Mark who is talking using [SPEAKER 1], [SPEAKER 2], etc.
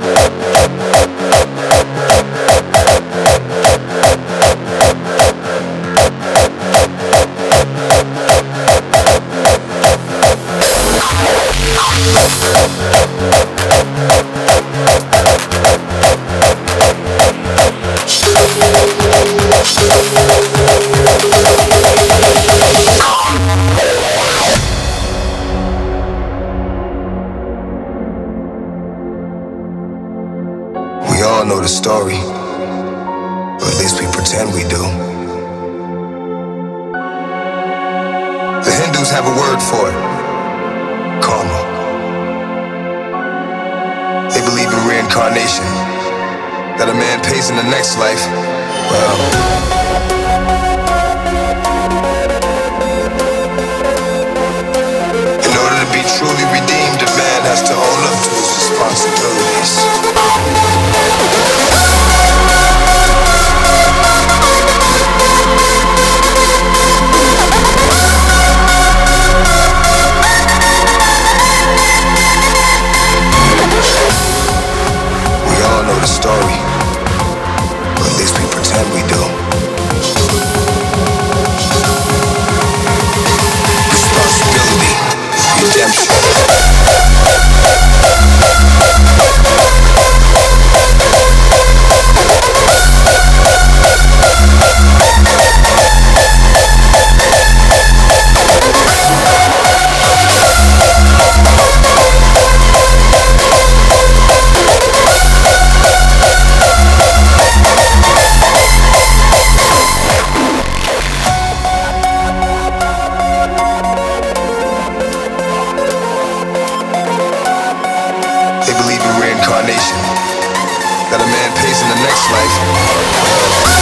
[SPEAKER 1] We all know the story, or at least we pretend we do. The Hindus have a word for it: karma. They believe in reincarnation, that a man pays in the next life. Well, in order to be truly redeemed, a man has to own up to his responsibilities. We all know the story, or at least we pretend we do. Responsibility, redemption. They believe in reincarnation, that a man pays in the next life.